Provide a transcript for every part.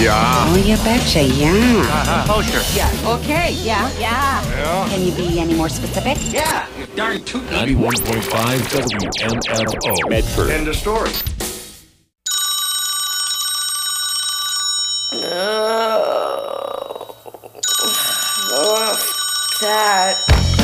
Yeah. Oh, you betcha, yeah. Oh, sure. Yeah, okay, yeah. Can you be any more specific? Yeah, you darn tootin'. 91.5 WMFO. Medford. End of story. That.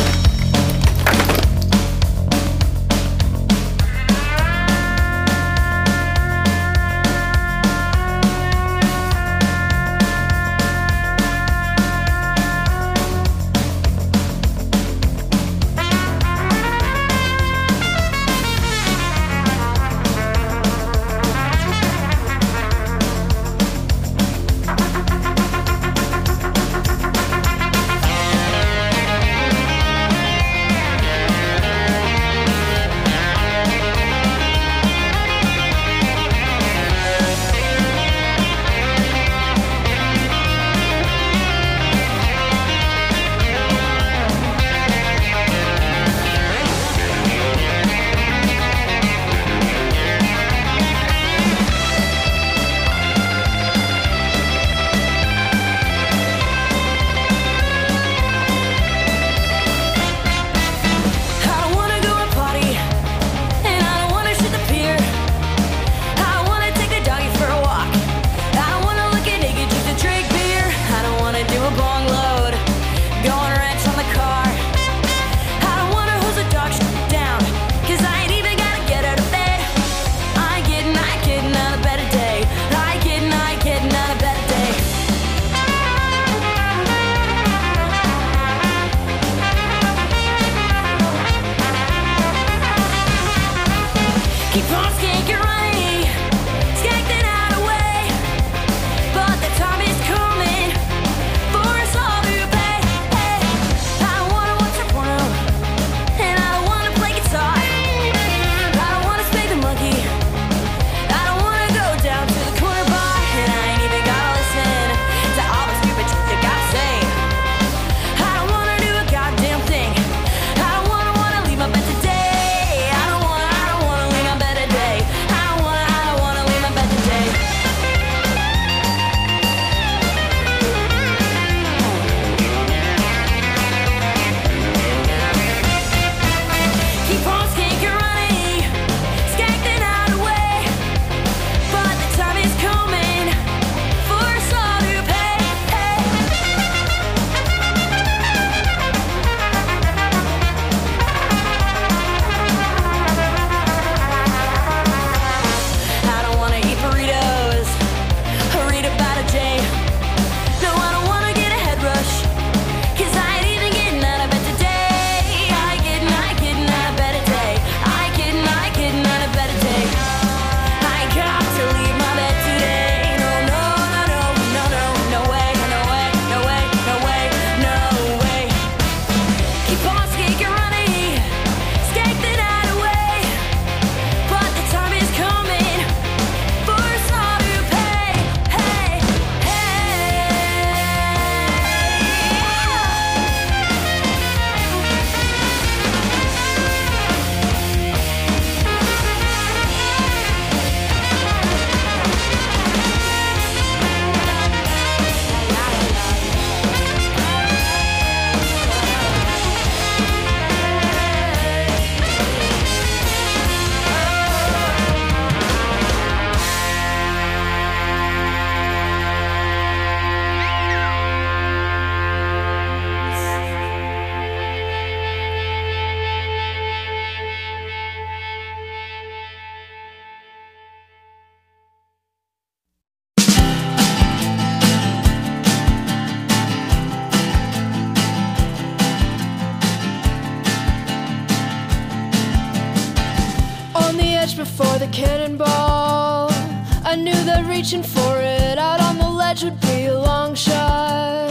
Before the cannonball, I knew that reaching for it out on the ledge would be a long shot.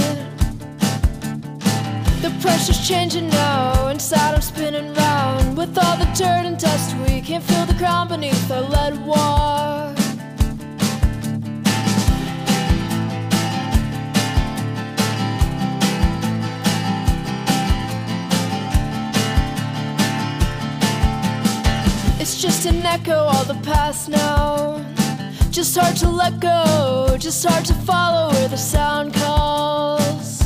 The pressure's changing now, inside I'm spinning round. With all the dirt and dust, we can't feel the ground beneath our lead walk. It's just an echo, all the past now. just hard to let go, just hard to follow where the sound calls.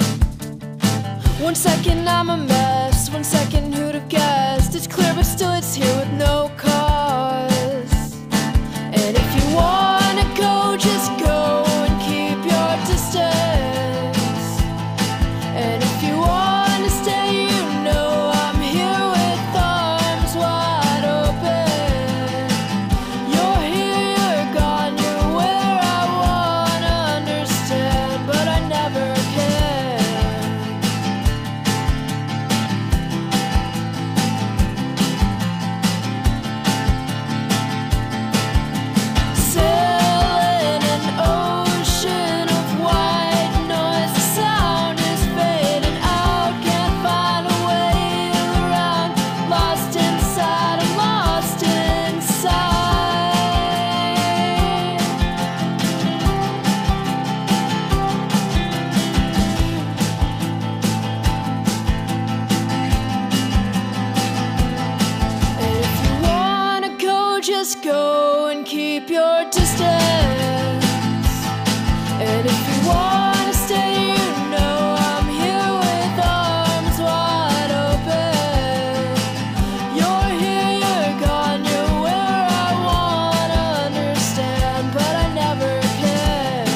1 second I'm a mess, 1 second who'd have guessed? It's clear but still it's here with no cause. And if you wanna go, just go and keep your distance. And if you wanna stay, you know I'm here with arms wide open. You're here, you're gone, you're where I wanna understand, but I never can. Sailing an ocean of white noise, the sound is fading out, can't find a way around. Lost inside, I'm lost inside. And if you wanna go, just go and keep your distance. And if you wanna stay, you know I'm here with arms wide open. You're here, you're gone, you're where I wanna understand, but I never can.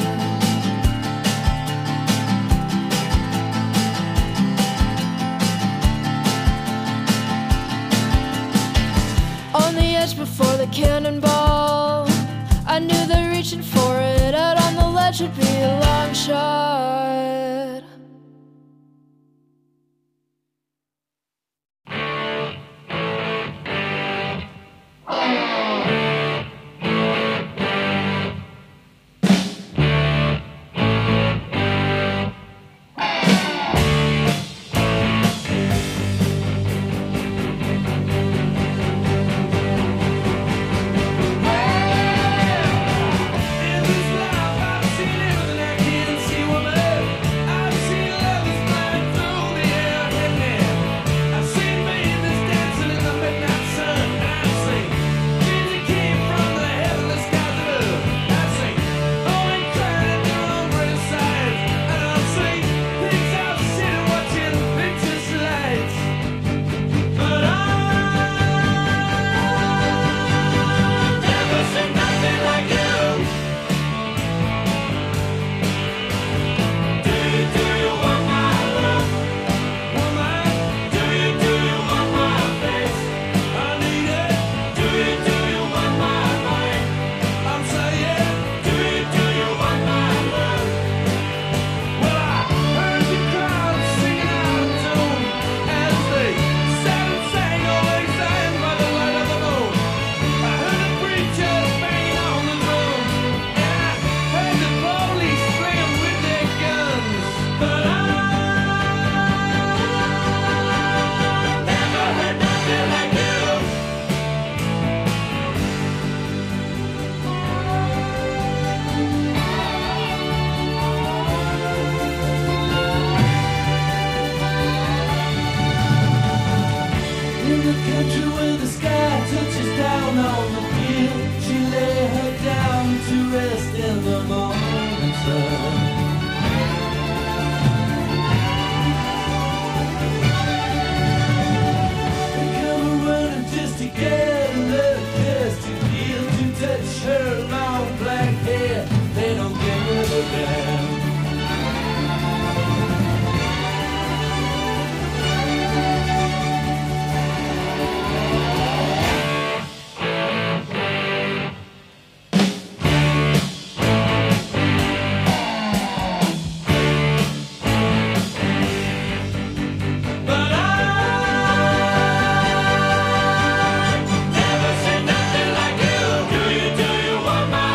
On the edge before the cannonball, I knew that reaching for it out on the ledge would be a long shot. In this life I've seen everything I can see, woman. I've seen lovers flying through the air, I've seen babies dancing in the midnight sun, and I've seen dreams that came from the heavenly skies above. I've seen women crying at their own great sights, and I've seen things I've seen watching pictures lights. But I've never seen nothing like you. Do you want my love? Woman, do you want my face? I need it. Do you want my mind? I'm saying, do you want my love? Well, I heard the crowd singing out of tune as they sat and sang, always sang by the light of the moon. I heard the preacher banging on the drums, and I heard the police slam with their guns. But I've never heard nothing like you. In the country where the sky touches down on the field, she lay her down to rest in the morning sun. They come running just to get a little kiss, to feel, to touch her long black hair. They don't give a damn. But I've never seen nothing like you. Do you want my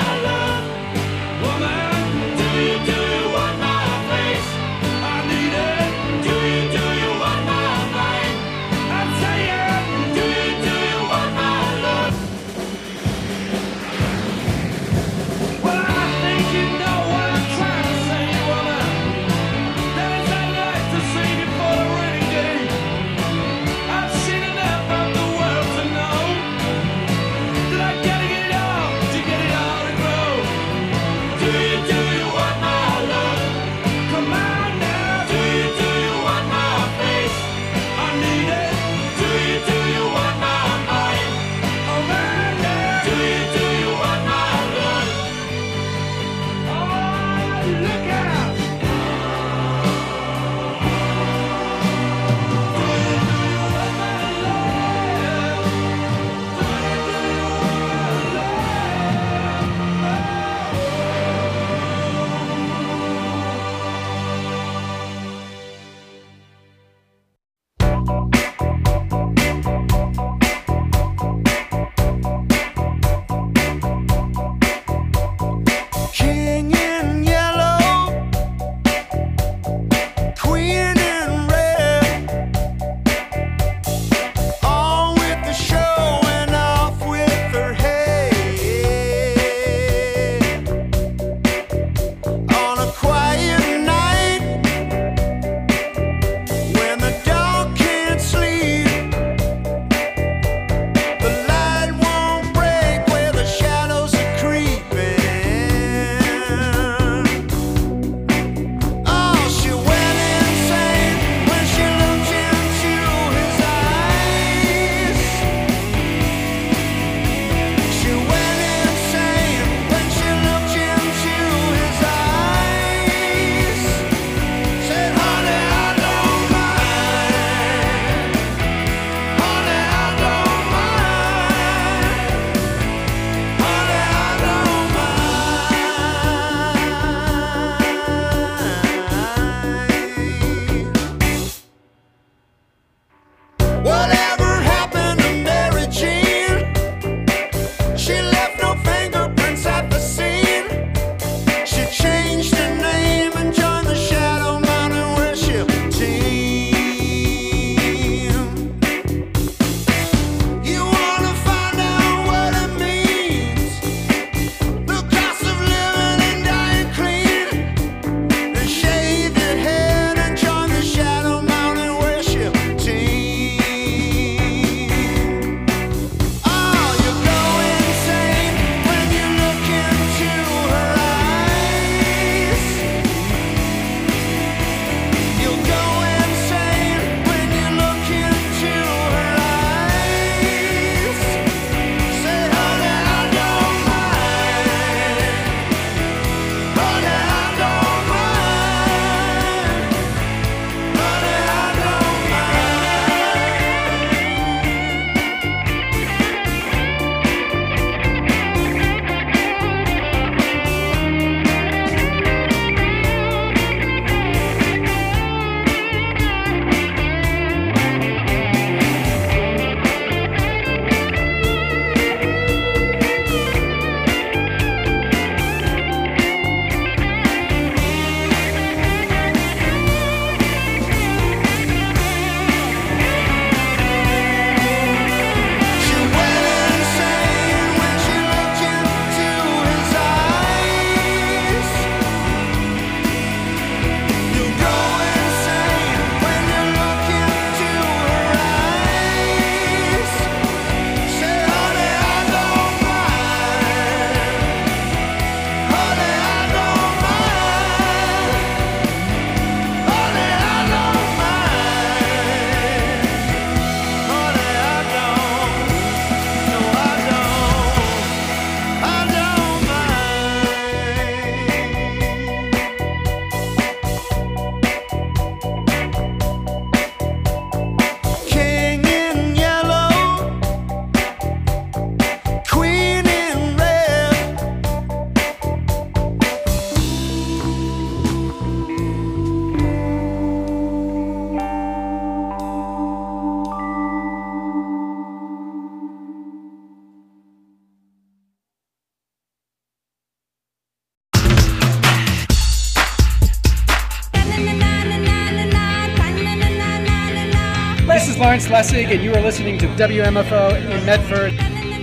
Schlesig, and you are listening to WMFO in Medford.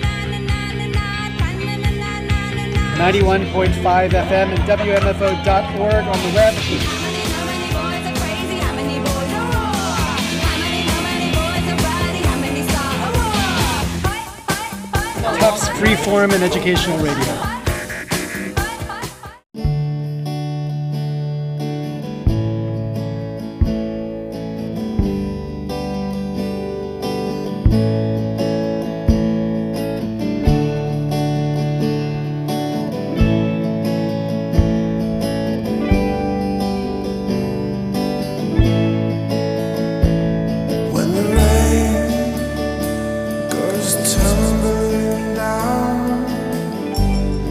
91.5 FM and WMFO.org on the web. Tufts Freeform and Educational Radio. When the rain goes tumbling down,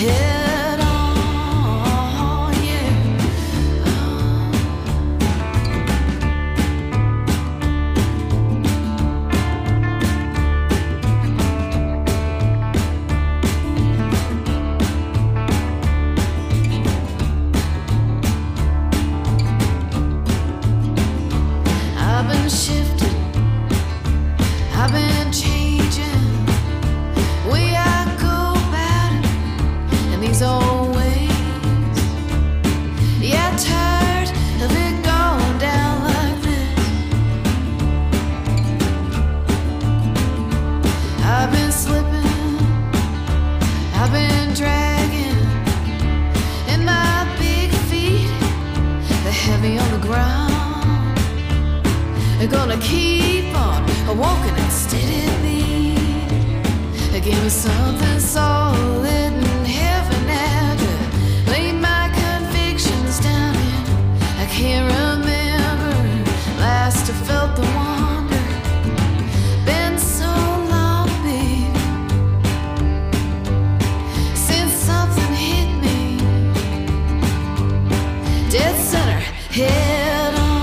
head on, yeah. I've been shifting, I've been changing. We I go about it in these old ways. Yeah, tired of it going down like this. I've been slipping, I've been dragging, and my big feet, they're heavy on the ground. They're gonna keep on walking at steady beat. Give me something solid and heavy now to lay my convictions down in. I can't remember last I felt the wonder. Been so long, babe, since something hit me dead center, head on.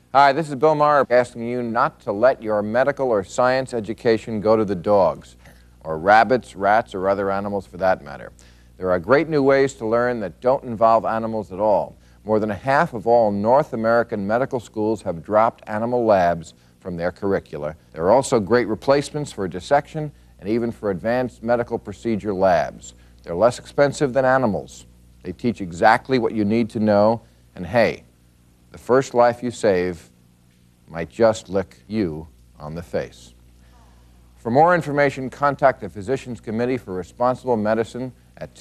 Hi, this is Bill Maher asking you not to let your medical or science education go to the dogs, or rabbits, rats, or other animals for that matter. There are great new ways to learn that don't involve animals at all. More than half of all North American medical schools have dropped animal labs from their curricula. There are also great replacements for dissection and even for advanced medical procedure labs. They're less expensive than animals. They teach exactly what you need to know, and hey, the first life you save might just lick you on the face. For more information, contact the Physicians Committee for Responsible Medicine at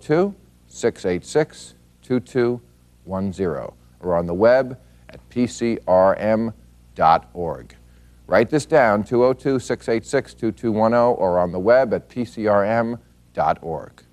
202-686-2210 or on the web at pcrm.org. Write this down, 202-686-2210 or on the web at pcrm.org.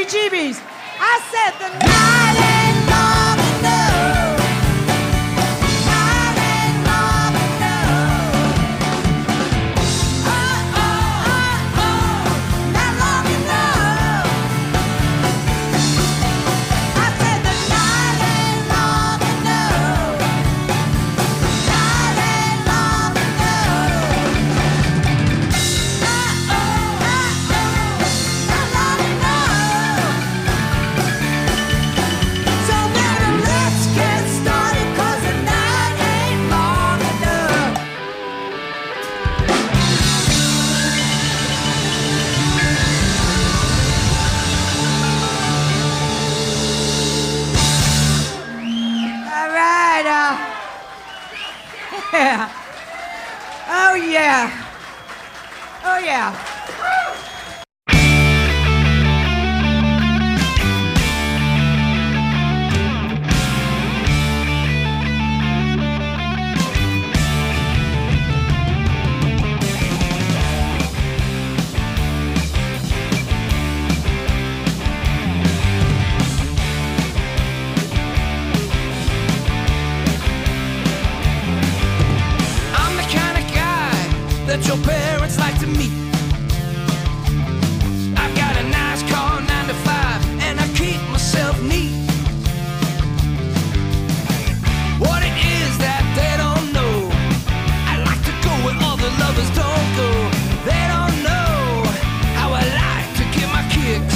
heebie-jeebies. I said the night ain't long enough. Night ain't long enough. Oh, oh, oh, oh, not long enough. I said the night ain't long enough. Night ain't long enough. Oh, oh, oh, oh, not long enough. So baby, let's get started, 'cause the night ain't long enough. All right, yeah. Oh yeah. Oh yeah. I'm the kind of guy that your parents like to meet. I've got a nice car, 9 to 5, and I keep myself neat. What it is that they don't know, I like to go where other lovers don't go. They don't know how I like to get my kicks.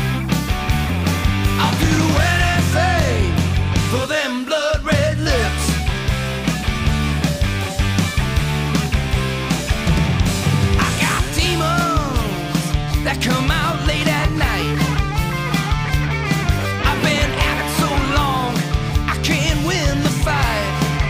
I'll do anything for them blood red lips. I got demons that come out late at night. I've been at it so long, I can't win the fight.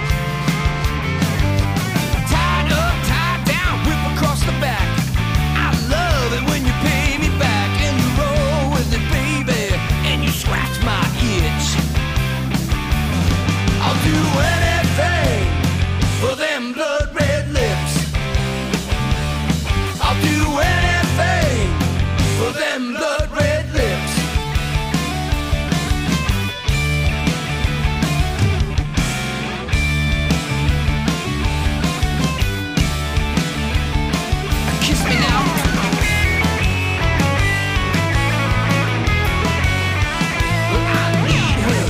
Tied up, tied down, whip across the back. I love it when you pay me back and you roll with it, baby, and you scratch my itch. I'll do anything for them blood red lips. I'll do anything for them blood red lips. Kiss me now. I need her.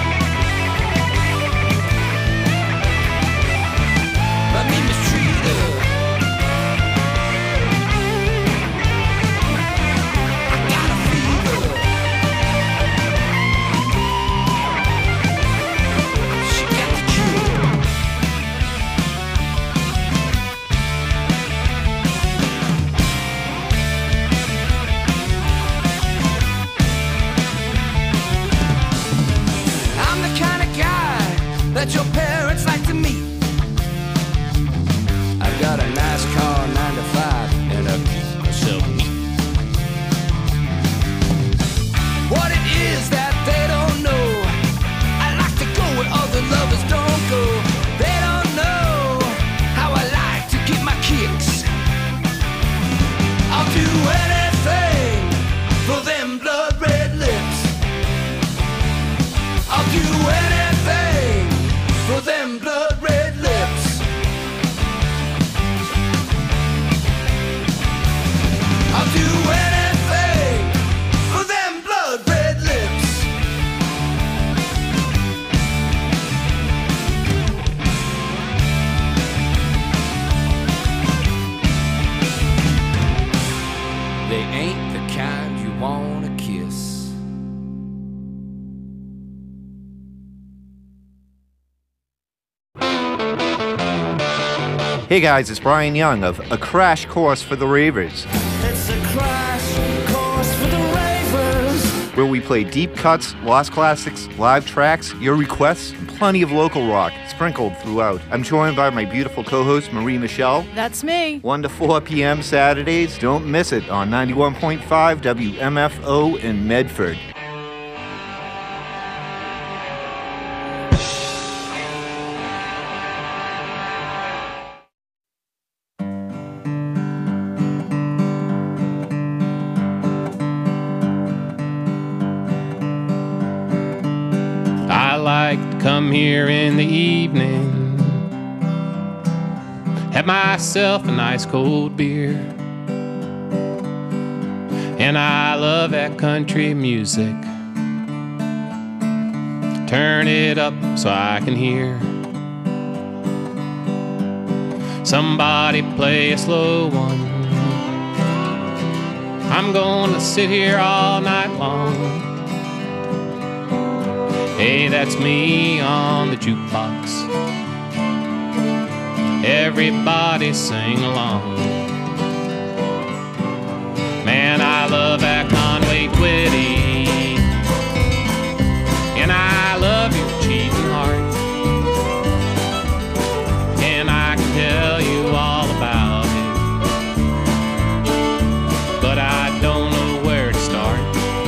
Let me mistreat her. I got a fever. She got the cure. I'm the kind of guy that your parents like to meet. I've got a nice car, 9 to 5, and I keep myself neat. What it is that they don't know, I like to go where other lovers don't go. They don't know how I like to get my kicks. I'll do anything for them blood red lips. I'll do anything for them blood red lips. I'll do anything for them blood red lips. They ain't the kind you wanna kiss. Hey guys, it's Brian Young of A Crash Course for the Ravers, It's a crash course for the ravers. where we play deep cuts, lost classics, live tracks, your requests, and plenty of local rock sprinkled throughout. I'm joined by my beautiful co-host Marie Michelle. That's me. 1 to 4 p.m. Saturdays. Don't miss it on 91.5 WMFO in Medford. come here in the evening, have myself a nice cold beer. And I love that country music. Turn it up so I can hear somebody play a slow one. I'm gonna sit here all night long. Hey, that's me on the jukebox. Everybody sing along. Man, I love that Conway Twitty, and I love your cheating heart, and I can tell you all about it, but I don't know where to start.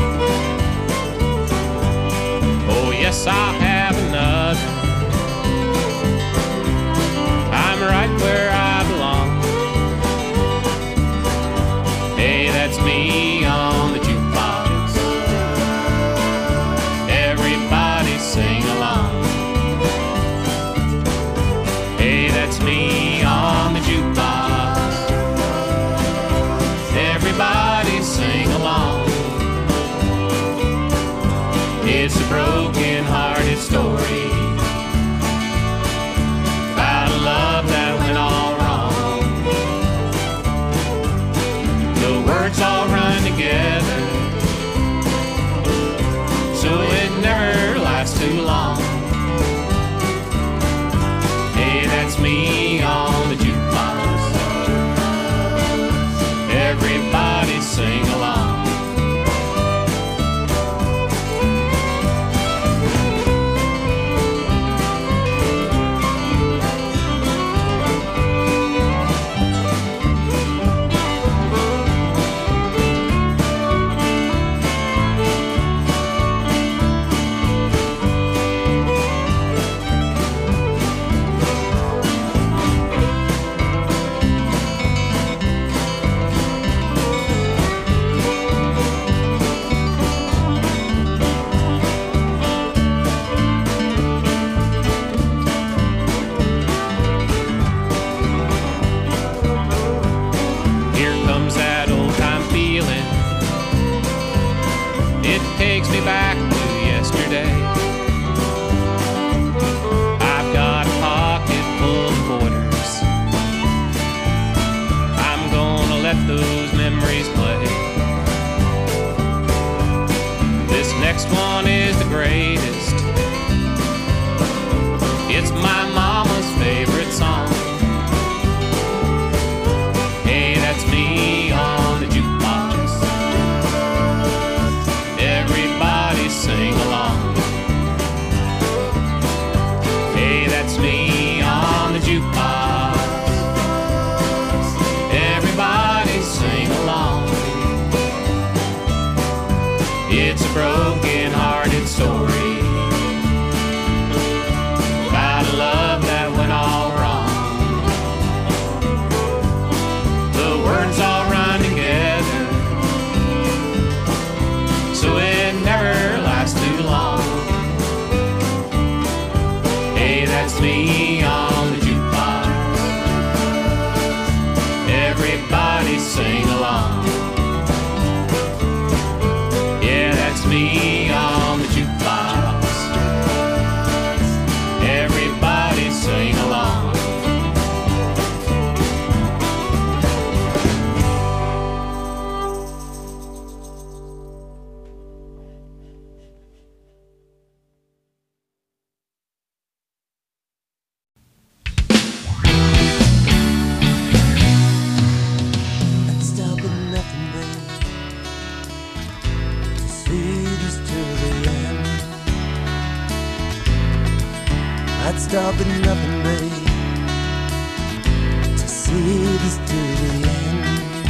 Oh yes, I'll have another. I'm right where I belong. Hey, that's me on the jukebox. Everybody sing along. Hey, that's me on the jukebox. Everybody sing along. It's a broken-hearted story about a love that went all wrong. The words all run together, so it never lasts too long. Hey, that's me on the jukebox. Everybody sing along. Here comes that old-time feeling. It takes me back to yesterday. I've got a pocket full of quarters. I'm gonna let those memories play. This next one is the greatest. It's my mama's favorite song. Hey, that's me on the jukebox. Everybody sing along. Hey, that's me on the jukebox. Everybody sing along. It's a broken-hearted story about a love that went all wrong. The words all run together, so it never lasts too long. Hey, that's me on the jukebox. Everybody sing along. Yeah, that's me on the jukebox. Everybody sing along. I'd stop at nothing, babe, to see this to the end. I'd stop at nothing, babe, to see this to the end.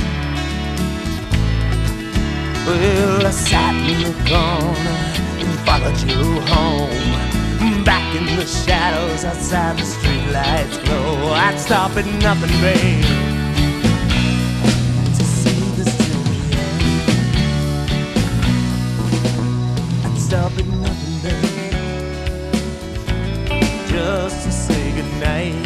Well, I sat in the corner and followed you home, back in the shadows outside the streetlights glow. I'd stop at nothing, babe, to see this till the end. I'd stop at nothing, babe, just to say goodnight.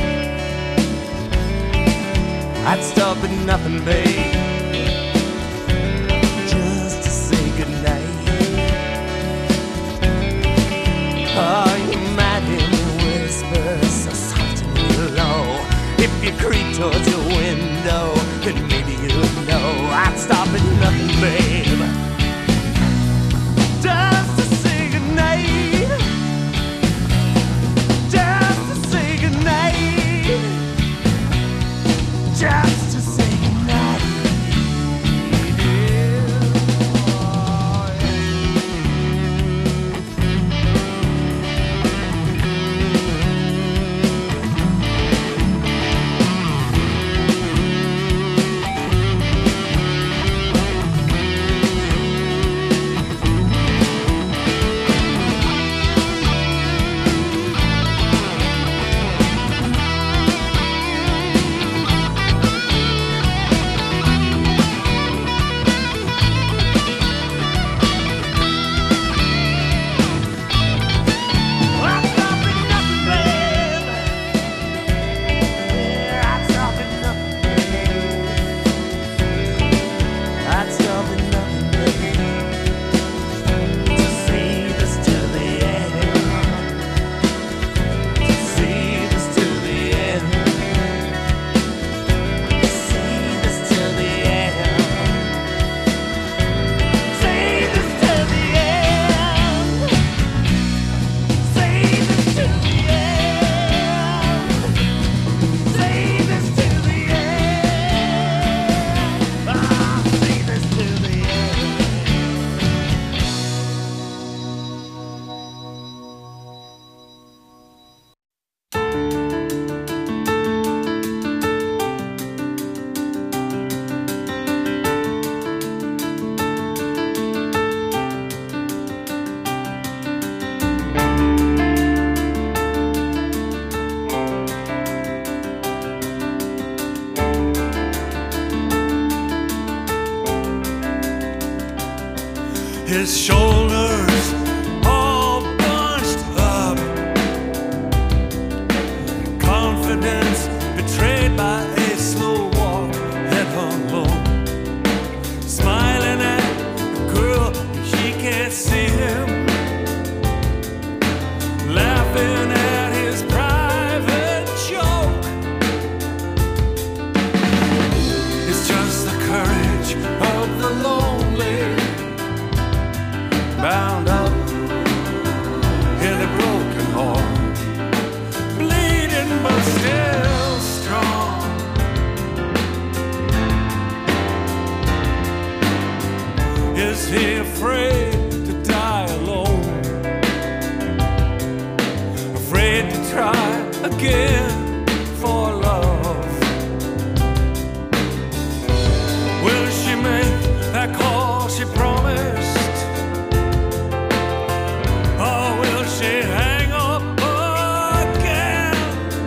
I'd stop at nothing, babe, just to say goodnight. Oh, you might hear me whisper so soft and low. If you creep towards your window, then maybe you'll know I'd stop at nothing, babe, just to say goodnight. Just to say goodnight. Just to say goodnight. His shoulders all bunched up, confidence betrayed by a slow walk, head hung low, smiling at the girl, she can't see him, laughing at his private joke. It's just the courage of the lonely, bound up in a broken heart, bleeding but still strong. Is he afraid to die alone? Afraid to try again for love? Will she make that call she promised? Or will she hang up again?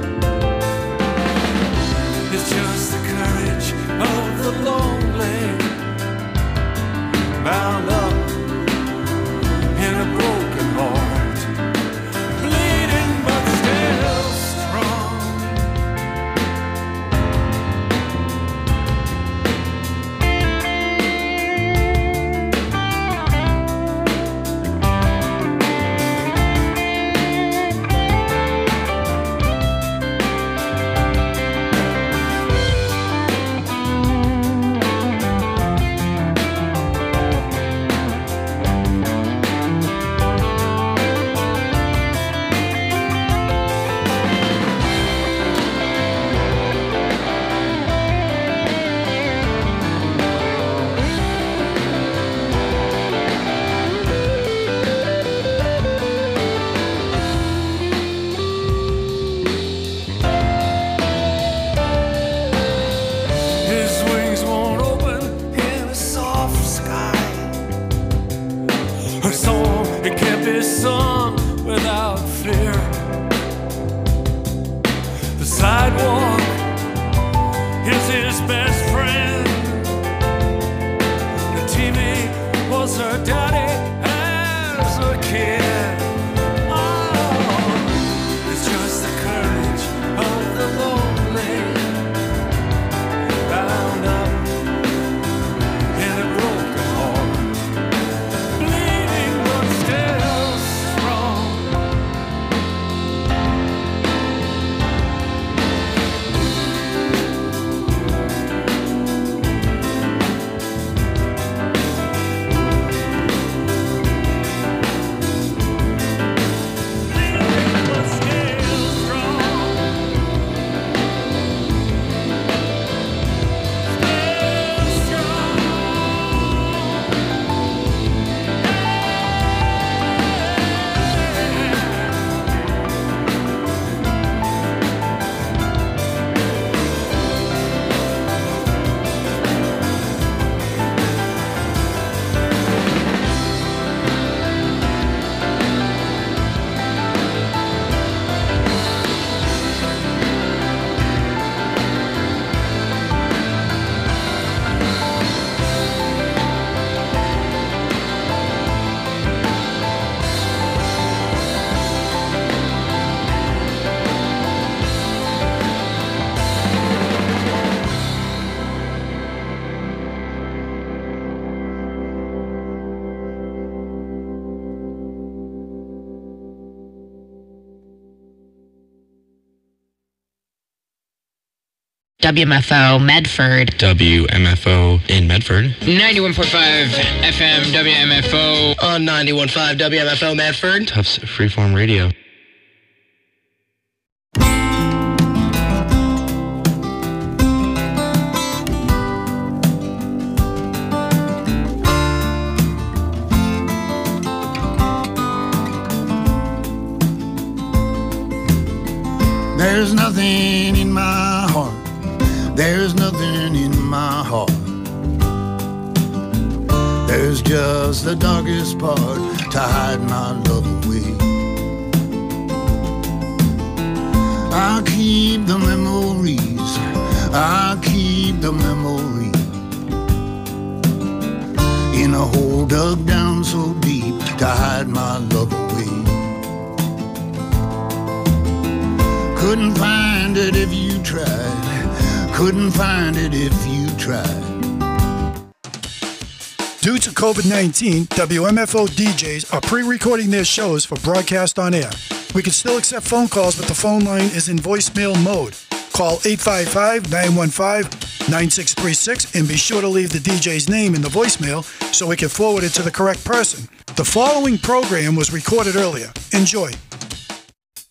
It's just the courage of the lonely, bound up in a broken heart, bleeding but still strong. WMFO Medford. WMFO in Medford. 91.5 FM WMFO. On 91.5 WMFO Medford. Tufts Freeform Radio. There's nothing in my heart. There's nothing in my heart. There's just the darkest part to hide my love away. I'll keep the memories. I'll keep the memories in a hole dug down so deep to hide my love away. Couldn't find it if you tried. Couldn't find it if you tried. Due to COVID-19, WMFO DJs are pre-recording their shows for broadcast on air. We can still accept phone calls, but the phone line is in voicemail mode. Call 855-915-9636 and be sure to leave the DJ's name in the voicemail so we can forward it to the correct person. The following program was recorded earlier. Enjoy.